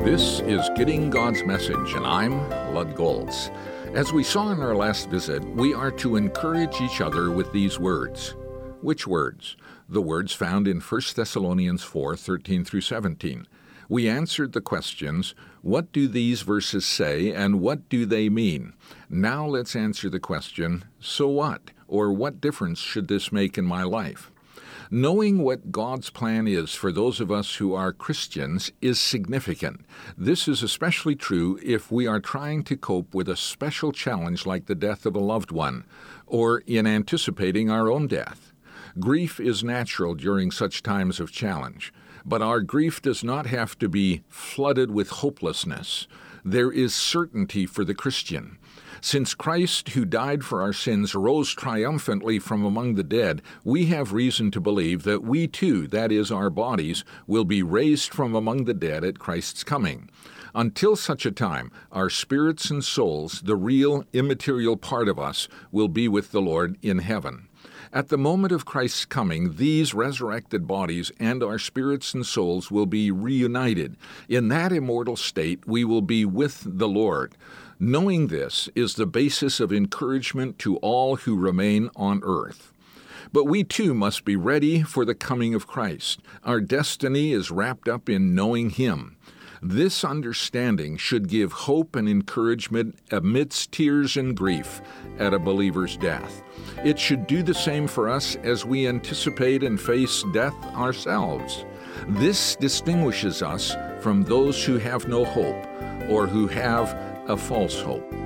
This is Getting God's Message, and I'm Lud Goltz. As we saw in our last visit, we are to encourage each other with these words. Which words? The words found in 1 Thessalonians 4:13 through 17. We answered the questions, what do these verses say and what do they mean? Now let's answer the question, so what? Or what difference should this make in my life? Knowing what God's plan is for those of us who are Christians is significant. This is especially true if we are trying to cope with a special challenge like the death of a loved one, or in anticipating our own death. Grief is natural during such times of challenge, but our grief does not have to be flooded with hopelessness. There is certainty for the Christian. Since Christ, who died for our sins, rose triumphantly from among the dead, we have reason to believe that we too, that is, our bodies, will be raised from among the dead at Christ's coming. Until such a time, our spirits and souls, the real, immaterial part of us, will be with the Lord in heaven. At the moment of Christ's coming, these resurrected bodies and our spirits and souls will be reunited. In that immortal state, we will be with the Lord. Knowing this is the basis of encouragement to all who remain on earth. But we too must be ready for the coming of Christ. Our destiny is wrapped up in knowing Him. This understanding should give hope and encouragement amidst tears and grief at a believer's death. It should do the same for us as we anticipate and face death ourselves. This distinguishes us from those who have no hope or who have a false hope.